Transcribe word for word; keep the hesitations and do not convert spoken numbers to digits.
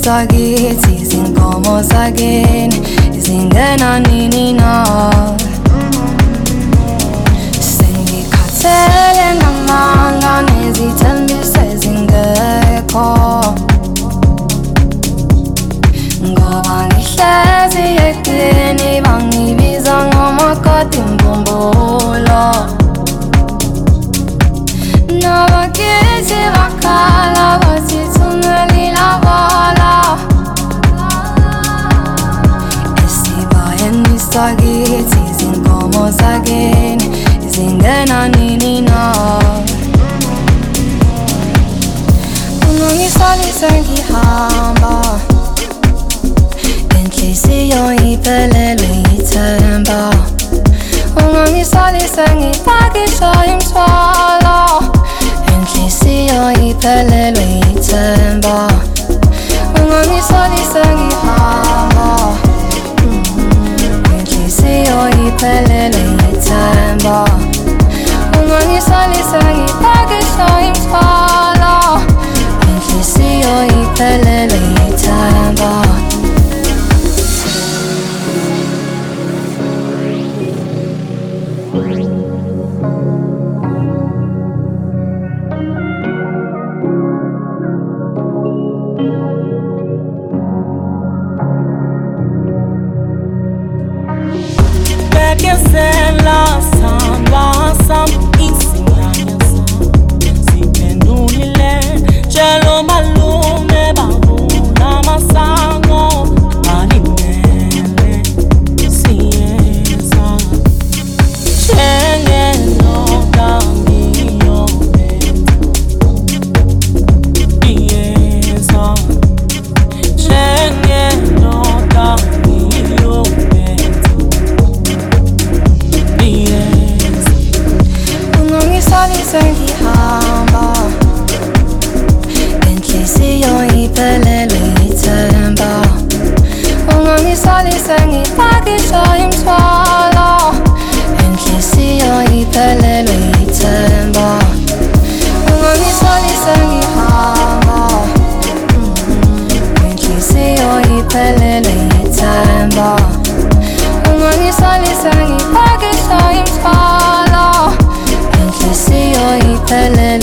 sakithi izinkomo sakini izingena nini na. Sengikhathele ngamanga nezithembiso ezingekho, ngoba ngihlezi eqini bangibiza ngomakoti mbumbulu. Nabakithi bakhala bathi thungelile abala, esibayeni sakithi izinkomo sakini izingena nini na. Ungangisalise ngihamba, inhliziyo iphelelwe yithemba. Ungangisalise ngipakisha imithwalo, inhliziyo iphelelwe yithemba. Ungangisalise ngihamba, inhliziyo iphelelwe yithemba. Ungangisalise ngipakisha imithwalo, inhliziyo iphelelwe yithemba. Sengihamba, inhliziyo iphelelwe yithemba. Ungangisalise ngipakisha imithwalo, inhliziyo iphelelwe yithemba. Ungangisalise ngihamba, inhliziyo iphelelwe yithemba. Ungangisalise ngipakisha imithwalo, inhliziyo iphelelwe